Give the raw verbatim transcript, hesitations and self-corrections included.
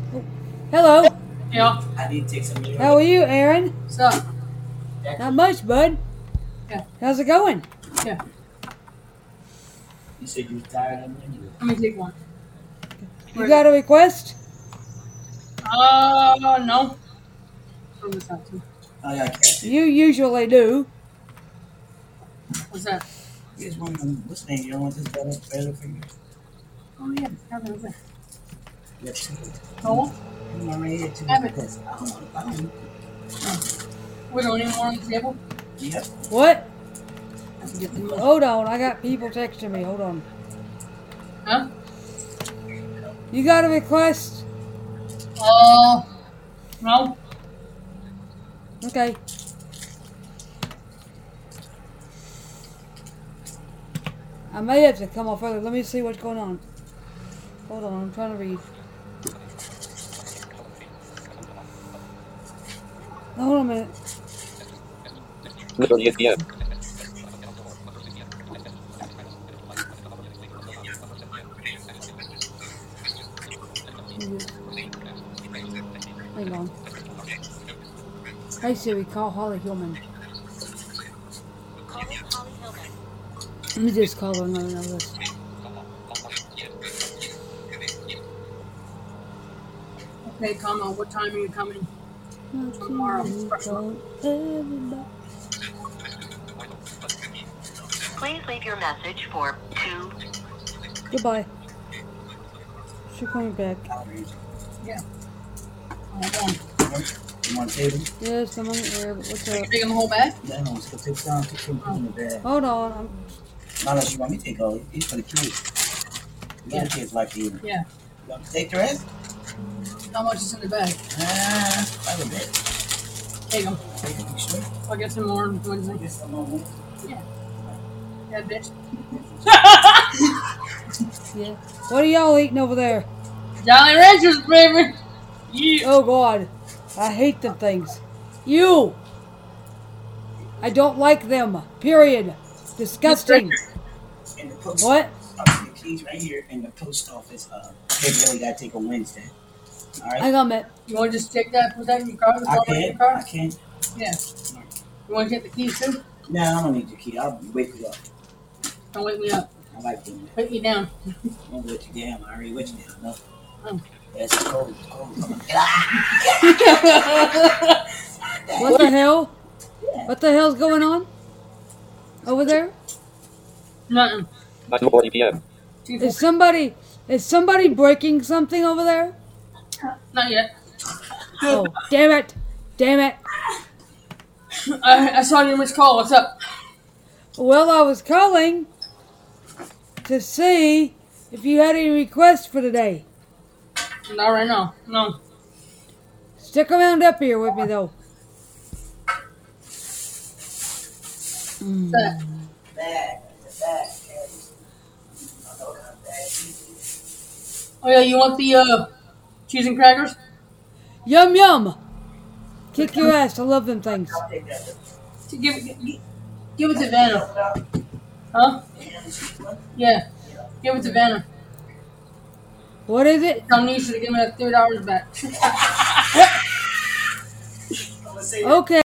Oh, hello. Yeah. I need to take some. How are you, Aaron? What's up? Not much, bud. Yeah. How's it going? Yeah. You said you was tired of me. Let me take one. You got a request? Uh, no. Throw this out too. Oh yeah, I can't. You usually do. What's that? Here's one of them. What's the name? You don't want this better, better for you? Oh yeah. Have it over there. You have two. Oh, Come on, right here, two. Have it. Because I don't want. I don't. we don't need more on the table. Yep. What? I have to get them. Hold on. I got people texting me. Hold on. Huh? You got a request? Uh, no. Okay. I may have to come off early. Let me see what's going on. Hold on. I'm trying to read. Hold on a minute. Literally at the end. Hang on. Hey Siri, call Holly Hillman. Let me just call her on another list. Okay, come on. What time are you coming? Tomorrow. Please leave your message for two. Goodbye. She's coming back. Yeah. Hold on. You want a table? Yes, I'm on the air, but what's Are you up? taking the whole bag? Yeah, no. Let's go take some. Take some food in the bag. Hold on. I'm, Not unless you want me to take all. These for the kids. The Yeah. other kids like to eat. Yeah. You want to take the rest? How much is in the bag? Ah, quite a bit. Take them. Take it, you sure? I'll get some more on Wednesday. Get some more. Yeah. Yeah, bitch. yeah. What are y'all eating over there? Jolly Ranchers, baby. Yeah. Oh God, I hate them things. You. I don't like them. Period. Disgusting. And the post. What? Uh, the keys right here in the post office. Uh, they really got to take on Wednesday. All right. I got it. You want to just take that, put that in your car? I throw it in your can't. car? I can't. Yeah. You want to get the keys too? Nah, I don't need your key. I'll wake you up. Don't wake me up. I like doing that. Wake me down. I won't let you down. I already let you down. No. Oh. Yeah, it's cold. It's cold. Come on. What the hell? What the hell's going on over there? Nothing. nine forty p.m. Is somebody is somebody breaking something over there? Not yet. Oh, damn it! Damn it! I, I saw your missed call. What's up? Well, I was calling to see if you had any requests for today. Not right now. No. Stick around up here with me, though. Mm. That. Bag. The bag. Oh yeah, you want the uh, cheese and crackers? Yum yum! Kick your ass! I love them things. I'll take that. Give, give, give it to Vanna. Huh? Yeah. Give it to Vanna. What is it? Tell Nisha to give me that three dollars back. Okay.